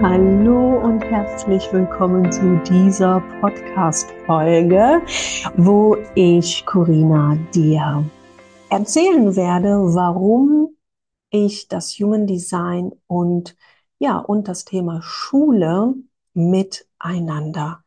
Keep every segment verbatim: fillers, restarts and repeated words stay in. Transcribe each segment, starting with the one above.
Hallo und herzlich willkommen zu dieser Podcast-Folge, wo ich, Corinna, dir erzählen werde, warum ich das Human Design und ja, und das Thema Schule miteinander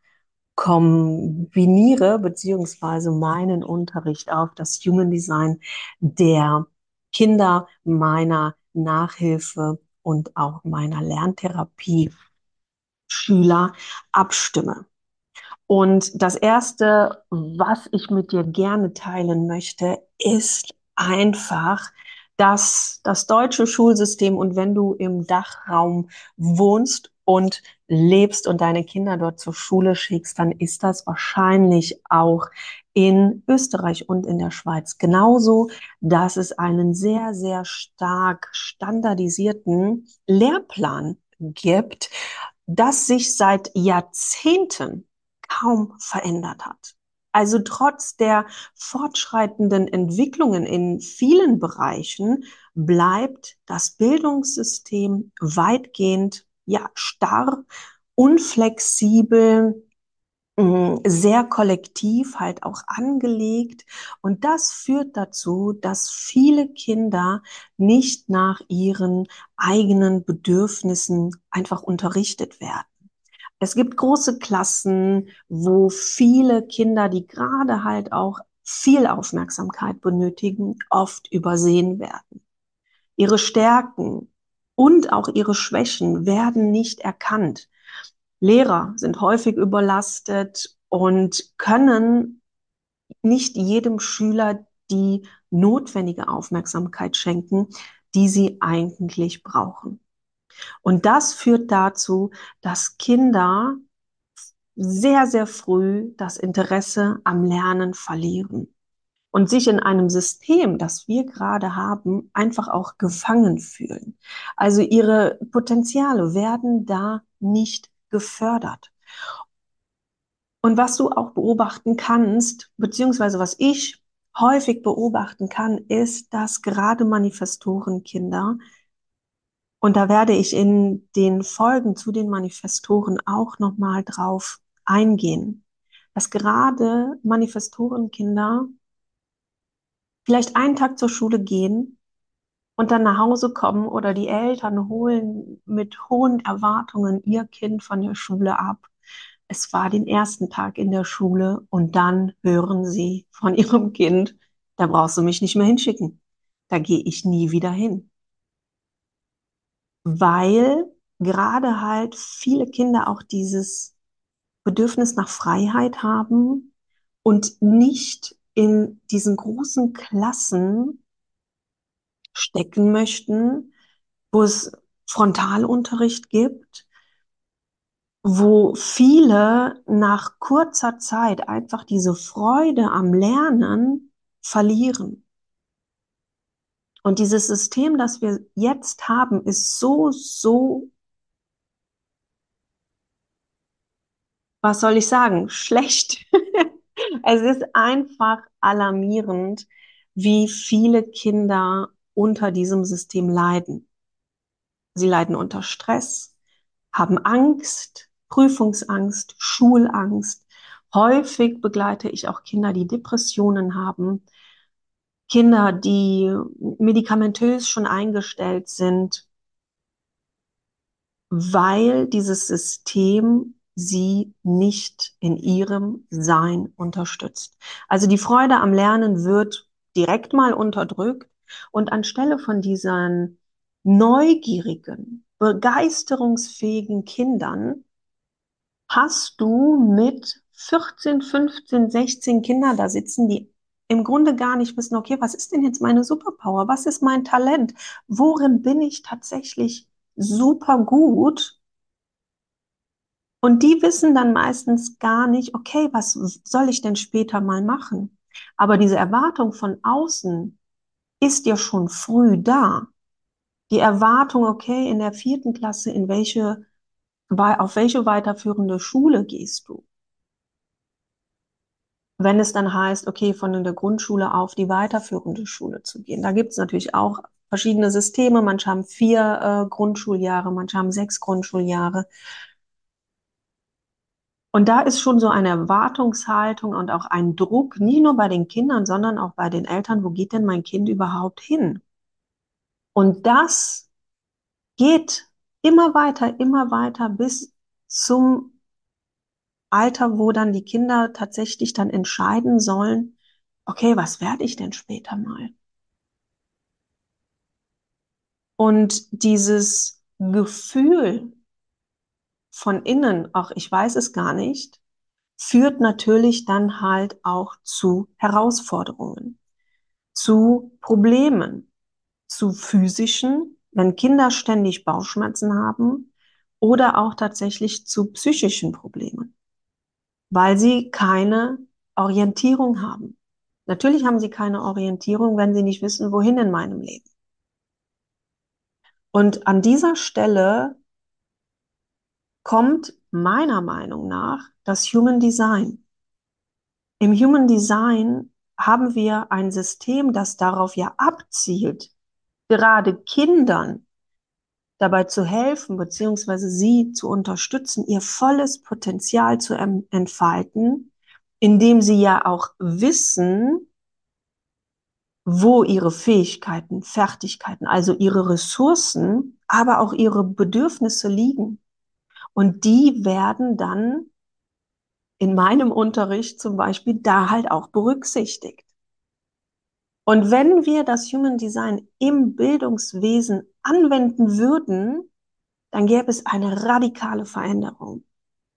kombiniere, beziehungsweise meinen Unterricht auf das Human Design der Kinder meiner Nachhilfe und auch meiner Lerntherapie Schüler abstimme. Und das Erste, was ich mit dir gerne teilen möchte, ist einfach, dass das deutsche Schulsystem, und wenn du im Dachraum wohnst und lebst und deine Kinder dort zur Schule schickst, dann ist das wahrscheinlich auch in Österreich und in der Schweiz genauso, dass es einen sehr, sehr stark standardisierten Lehrplan gibt, das sich seit Jahrzehnten kaum verändert hat. Also trotz der fortschreitenden Entwicklungen in vielen Bereichen bleibt das Bildungssystem weitgehend ja starr, unflexibel, mh, sehr kollektiv halt auch angelegt. Und das führt dazu, dass viele Kinder nicht nach ihren eigenen Bedürfnissen einfach unterrichtet werden. Es gibt große Klassen, wo viele Kinder, die gerade halt auch viel Aufmerksamkeit benötigen, oft übersehen werden. Ihre Stärken und auch ihre Schwächen werden nicht erkannt. Lehrer sind häufig überlastet und können nicht jedem Schüler die notwendige Aufmerksamkeit schenken, die sie eigentlich brauchen. Und das führt dazu, dass Kinder sehr, sehr früh das Interesse am Lernen verlieren und sich in einem System, das wir gerade haben, einfach auch gefangen fühlen. Also ihre Potenziale werden da nicht gefördert. Und was du auch beobachten kannst, beziehungsweise was ich häufig beobachten kann, ist, dass gerade Manifestorenkinder, und da werde ich in den Folgen zu den Manifestoren auch nochmal drauf eingehen, dass gerade Manifestorenkinder vielleicht einen Tag zur Schule gehen und dann nach Hause kommen oder die Eltern holen mit hohen Erwartungen ihr Kind von der Schule ab. Es war den ersten Tag in der Schule und dann hören sie von ihrem Kind, da brauchst du mich nicht mehr hinschicken. Da gehe ich nie wieder hin. Weil gerade halt viele Kinder auch dieses Bedürfnis nach Freiheit haben und nicht in diesen großen Klassen stecken möchten, wo es Frontalunterricht gibt, wo viele nach kurzer Zeit einfach diese Freude am Lernen verlieren. Und dieses System, das wir jetzt haben, ist so, so, was soll ich sagen, schlecht. Es ist einfach alarmierend, wie viele Kinder unter diesem System leiden. Sie leiden unter Stress, haben Angst, Prüfungsangst, Schulangst. Häufig begleite ich auch Kinder, die Depressionen haben, Kinder, die medikamentös schon eingestellt sind, weil dieses System sie nicht in ihrem Sein unterstützt. Also die Freude am Lernen wird direkt mal unterdrückt und anstelle von diesen neugierigen, begeisterungsfähigen Kindern hast du mit vierzehn, fünfzehn, sechzehn Kindern da sitzen, die im Grunde gar nicht wissen, okay, was ist denn jetzt meine Superpower? Was ist mein Talent? Worin bin ich tatsächlich super gut? Und die wissen dann meistens gar nicht, okay, was soll ich denn später mal machen? Aber diese Erwartung von außen ist ja schon früh da. Die Erwartung, okay, in der vierten Klasse, in welche, auf welche weiterführende Schule gehst du? Wenn es dann heißt, okay, von der Grundschule auf die weiterführende Schule zu gehen. Da gibt es natürlich auch verschiedene Systeme. Manche haben vier äh, Grundschuljahre, manche haben sechs Grundschuljahre. Und da ist schon so eine Erwartungshaltung und auch ein Druck, nicht nur bei den Kindern, sondern auch bei den Eltern, wo geht denn mein Kind überhaupt hin? Und das geht immer weiter, immer weiter bis zum Alter, wo dann die Kinder tatsächlich dann entscheiden sollen, okay, was werde ich denn später mal? Und dieses Gefühl von innen, auch ich weiß es gar nicht, führt natürlich dann halt auch zu Herausforderungen, zu Problemen, zu physischen, wenn Kinder ständig Bauchschmerzen haben oder auch tatsächlich zu psychischen Problemen, weil sie keine Orientierung haben. Natürlich haben sie keine Orientierung, wenn sie nicht wissen, wohin in meinem Leben. Und an dieser Stelle kommt meiner Meinung nach das Human Design. Im Human Design haben wir ein System, das darauf ja abzielt, gerade Kindern dabei zu helfen, beziehungsweise sie zu unterstützen, ihr volles Potenzial zu entfalten, indem sie ja auch wissen, wo ihre Fähigkeiten, Fertigkeiten, also ihre Ressourcen, aber auch ihre Bedürfnisse liegen. Und die werden dann in meinem Unterricht zum Beispiel da halt auch berücksichtigt. Und wenn wir das Human Design im Bildungswesen anwenden würden, dann gäbe es eine radikale Veränderung.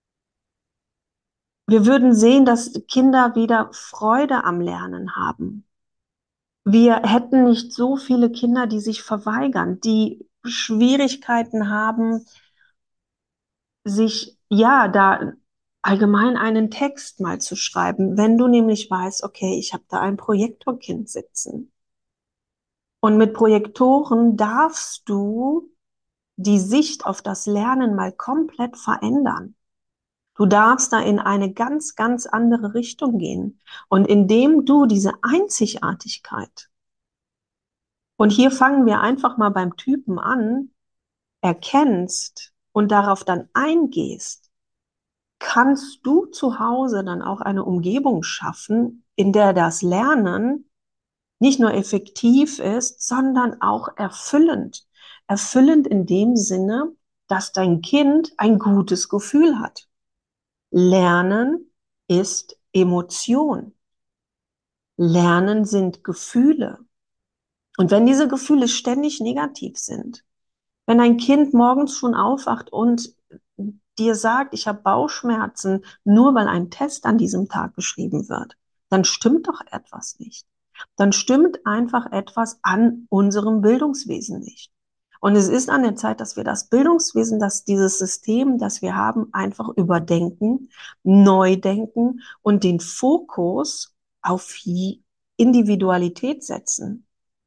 Wir würden sehen, dass Kinder wieder Freude am Lernen haben. Wir hätten nicht so viele Kinder, die sich verweigern, die Schwierigkeiten haben, sich, ja, da allgemein einen Text mal zu schreiben, wenn du nämlich weißt, okay, ich habe da ein Projektorkind sitzen. Und mit Projektoren darfst du die Sicht auf das Lernen mal komplett verändern. Du darfst da in eine ganz, ganz andere Richtung gehen. Und indem du diese Einzigartigkeit, und hier fangen wir einfach mal beim Typen an, erkennst und darauf dann eingehst, kannst du zu Hause dann auch eine Umgebung schaffen, in der das Lernen nicht nur effektiv ist, sondern auch erfüllend. Erfüllend in dem Sinne, dass dein Kind ein gutes Gefühl hat. Lernen ist Emotion. Lernen sind Gefühle. Und wenn diese Gefühle ständig negativ sind, wenn ein Kind morgens schon aufwacht und dir sagt, ich habe Bauchschmerzen, nur weil ein Test an diesem Tag geschrieben wird, dann stimmt doch etwas nicht. Dann stimmt einfach etwas an unserem Bildungswesen nicht. Und es ist an der Zeit, dass wir das Bildungswesen, dass dieses System, das wir haben, einfach überdenken, neu denken und den Fokus auf Individualität setzen.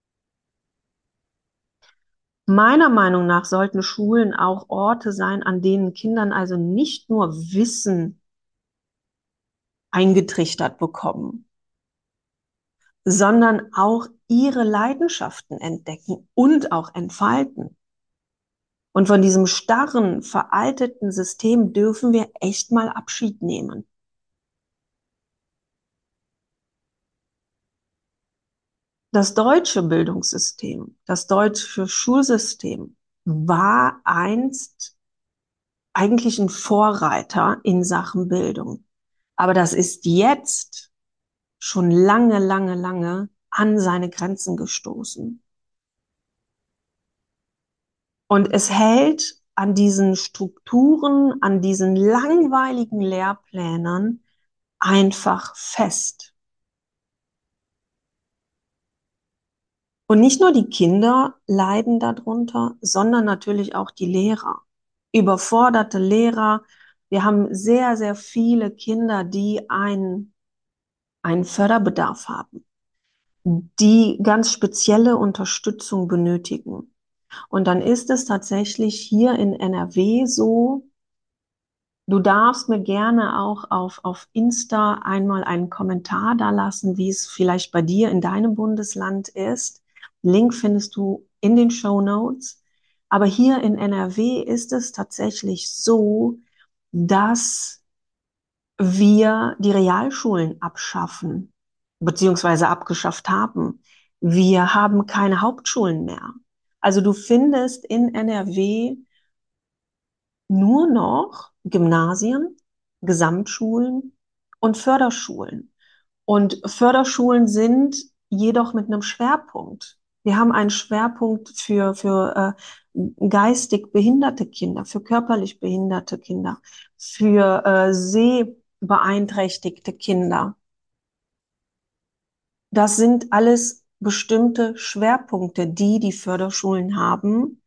Meiner Meinung nach sollten Schulen auch Orte sein, an denen Kindern also nicht nur Wissen eingetrichtert bekommen, sondern auch ihre Leidenschaften entdecken und auch entfalten. Und von diesem starren, veralteten System dürfen wir echt mal Abschied nehmen. Das deutsche Bildungssystem, das deutsche Schulsystem war einst eigentlich ein Vorreiter in Sachen Bildung. Aber das ist jetzt schon lange, lange, lange an seine Grenzen gestoßen. Und es hält an diesen Strukturen, an diesen langweiligen Lehrplänen einfach fest. Und nicht nur die Kinder leiden darunter, sondern natürlich auch die Lehrer. Überforderte Lehrer. Wir haben sehr, sehr viele Kinder, die einen, einen Förderbedarf haben, die ganz spezielle Unterstützung benötigen. Und dann ist es tatsächlich hier in N R W so, du darfst mir gerne auch auf, auf Insta einmal einen Kommentar da lassen, wie es vielleicht bei dir in deinem Bundesland ist. Link findest du in den Shownotes. Aber hier in N R W ist es tatsächlich so, dass wir die Realschulen abschaffen, beziehungsweise abgeschafft haben. Wir haben keine Hauptschulen mehr. Also du findest in N R W nur noch Gymnasien, Gesamtschulen und Förderschulen. Und Förderschulen sind jedoch mit einem Schwerpunkt. Wir haben einen Schwerpunkt für, für äh, geistig behinderte Kinder, für körperlich behinderte Kinder, für äh, sehbeeinträchtigte Kinder. Das sind alles bestimmte Schwerpunkte, die die Förderschulen haben.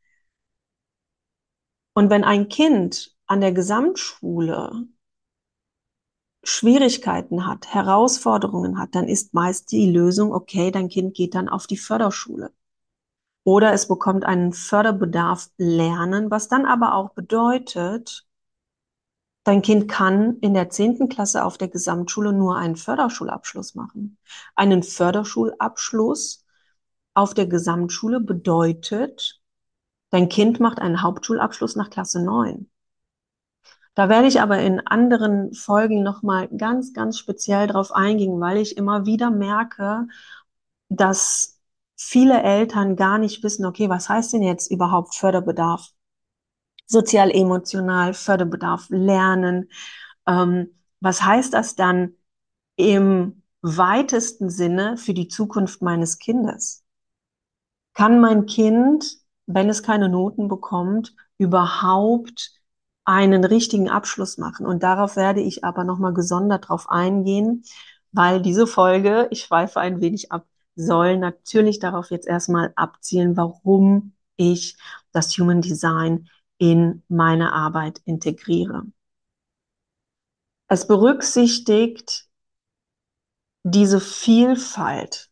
Und wenn ein Kind an der Gesamtschule Schwierigkeiten hat, Herausforderungen hat, dann ist meist die Lösung, okay, dein Kind geht dann auf die Förderschule. Oder es bekommt einen Förderbedarf lernen, was dann aber auch bedeutet, dein Kind kann in der zehnten Klasse auf der Gesamtschule nur einen Förderschulabschluss machen. Einen Förderschulabschluss auf der Gesamtschule bedeutet, dein Kind macht einen Hauptschulabschluss nach Klasse neun. Da werde ich aber in anderen Folgen nochmal ganz, ganz speziell drauf eingehen, weil ich immer wieder merke, dass viele Eltern gar nicht wissen, okay, was heißt denn jetzt überhaupt Förderbedarf? Sozial-emotional, Förderbedarf, Lernen. Ähm, was heißt das dann im weitesten Sinne für die Zukunft meines Kindes? Kann mein Kind, wenn es keine Noten bekommt, überhaupt einen richtigen Abschluss machen? Und darauf werde ich aber nochmal gesondert drauf eingehen, weil diese Folge, ich schweife ein wenig ab, soll natürlich darauf jetzt erstmal abzielen, warum ich das Human Design in meine Arbeit integriere. Es berücksichtigt diese Vielfalt.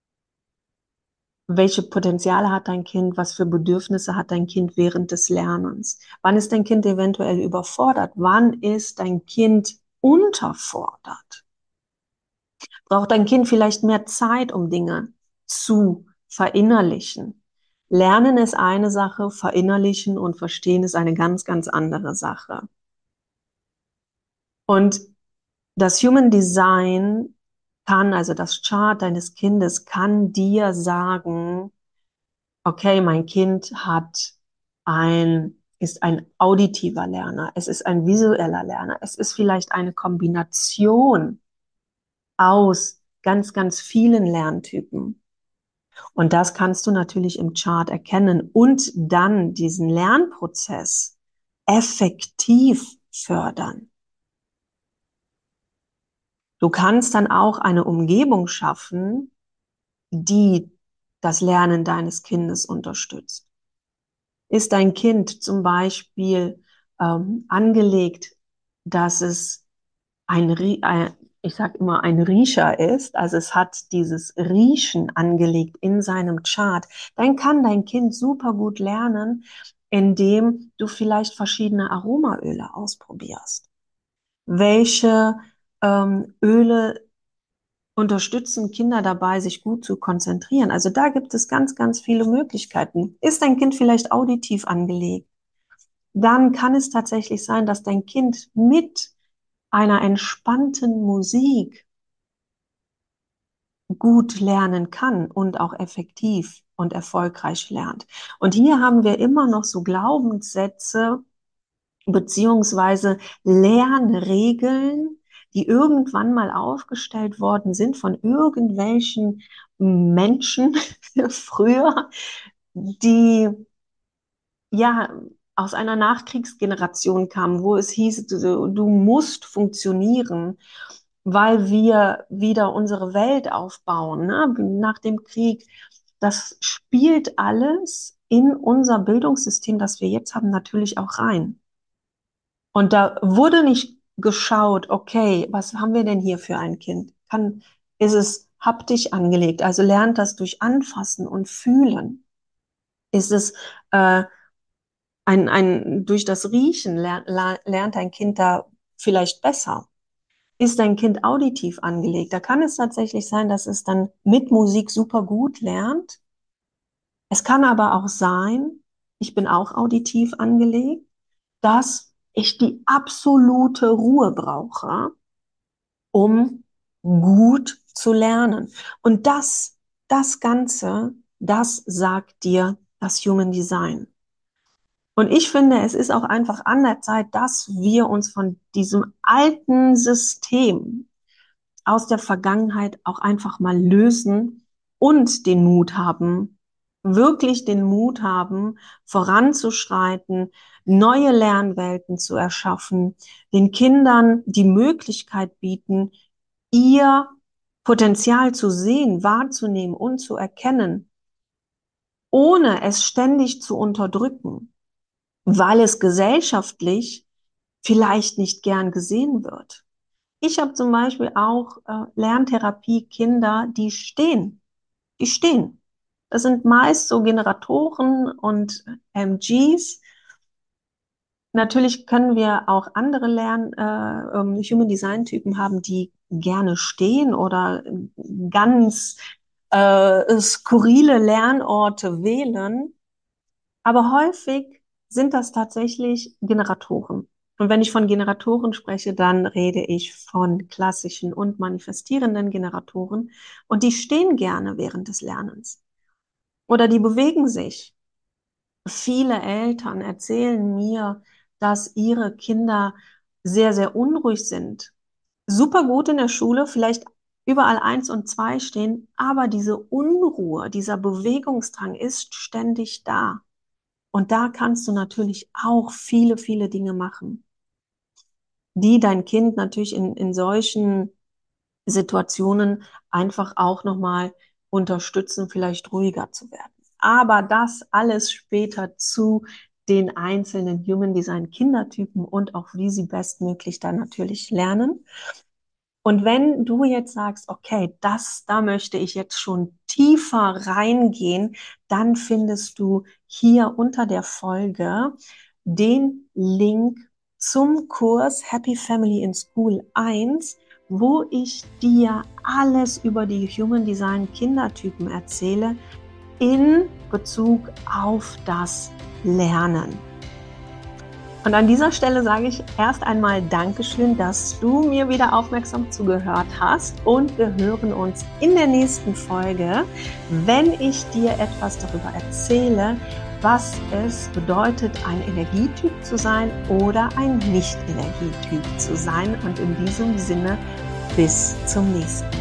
Welche Potenziale hat dein Kind? Was für Bedürfnisse hat dein Kind während des Lernens? Wann ist dein Kind eventuell überfordert? Wann ist dein Kind unterfordert? Braucht dein Kind vielleicht mehr Zeit, um Dinge zu verinnerlichen? Lernen ist eine Sache, verinnerlichen und verstehen ist eine ganz, ganz andere Sache. Und das Human Design kann, also das Chart deines Kindes kann dir sagen, okay, mein Kind hat ein, ist ein auditiver Lerner, es ist ein visueller Lerner, es ist vielleicht eine Kombination aus ganz, ganz vielen Lerntypen. Und das kannst du natürlich im Chart erkennen und dann diesen Lernprozess effektiv fördern. Du kannst dann auch eine Umgebung schaffen, die das Lernen deines Kindes unterstützt. Ist dein Kind zum Beispiel ähm, angelegt, dass es ein, ein ich sage immer, ein Riecher ist, also es hat dieses Riechen angelegt in seinem Chart, dann kann dein Kind super gut lernen, indem du vielleicht verschiedene Aromaöle ausprobierst. Welche ähm, Öle unterstützen Kinder dabei, sich gut zu konzentrieren? Also da gibt es ganz, ganz viele Möglichkeiten. Ist dein Kind vielleicht auditiv angelegt? Dann kann es tatsächlich sein, dass dein Kind mit einer entspannten Musik gut lernen kann und auch effektiv und erfolgreich lernt. Und hier haben wir immer noch so Glaubenssätze beziehungsweise Lernregeln, die irgendwann mal aufgestellt worden sind von irgendwelchen Menschen früher, die ja aus einer Nachkriegsgeneration kamen, wo es hieß, du, du musst funktionieren, weil wir wieder unsere Welt aufbauen, ne? Nach dem Krieg. Das spielt alles in unser Bildungssystem, das wir jetzt haben, natürlich auch rein. Und da wurde nicht geschaut, okay, was haben wir denn hier für ein Kind? Kann, ist es haptisch angelegt, also lernt das durch Anfassen und Fühlen? Ist es äh, ein, ein, durch das Riechen lernt, lernt ein Kind da vielleicht besser? Ist dein Kind auditiv angelegt? Da kann es tatsächlich sein, dass es dann mit Musik super gut lernt, Es kann aber auch sein, ich bin auch auditiv angelegt, dass ich die absolute Ruhe brauche, um gut zu lernen. Und das, das Ganze, das sagt dir das Human Design. Und ich finde, es ist auch einfach an der Zeit, dass wir uns von diesem alten System aus der Vergangenheit auch einfach mal lösen und den Mut haben, wirklich den Mut haben, voranzuschreiten, neue Lernwelten zu erschaffen, den Kindern die Möglichkeit bieten, ihr Potenzial zu sehen, wahrzunehmen und zu erkennen, ohne es ständig zu unterdrücken, weil es gesellschaftlich vielleicht nicht gern gesehen wird. Ich habe zum Beispiel auch äh, Lerntherapie-Kinder, die stehen. Die stehen. Das sind meist so Generatoren und M Gs. Natürlich können wir auch andere Lern, äh, ähm, Human Design Typen haben, die gerne stehen oder ganz äh, skurrile Lernorte wählen. Aber häufig sind das tatsächlich Generatoren. Und wenn ich von Generatoren spreche, dann rede ich von klassischen und manifestierenden Generatoren. Und die stehen gerne während des Lernens. Oder die bewegen sich. Viele Eltern erzählen mir, dass ihre Kinder sehr, sehr unruhig sind. Super gut in der Schule, vielleicht überall eins und zwei stehen, aber diese Unruhe, dieser Bewegungsdrang ist ständig da. Und da kannst du natürlich auch viele, viele Dinge machen, die dein Kind natürlich in, in solchen Situationen einfach auch nochmal unterstützen, vielleicht ruhiger zu werden. Aber das alles später zu den einzelnen Human Design Kindertypen und auch wie sie bestmöglich dann natürlich lernen. Und wenn du jetzt sagst, okay, das, da möchte ich jetzt schon tiefer reingehen, dann findest du hier unter der Folge den Link zum Kurs Happy Family in School eins, wo ich dir alles über die Human Design Kindertypen erzähle in Bezug auf das Lernen. Und an dieser Stelle sage ich erst einmal Dankeschön, dass du mir wieder aufmerksam zugehört hast, und wir hören uns in der nächsten Folge, wenn ich dir etwas darüber erzähle, was es bedeutet, ein Energietyp zu sein oder ein Nicht-Energietyp zu sein. Und in diesem Sinne, bis zum nächsten Mal.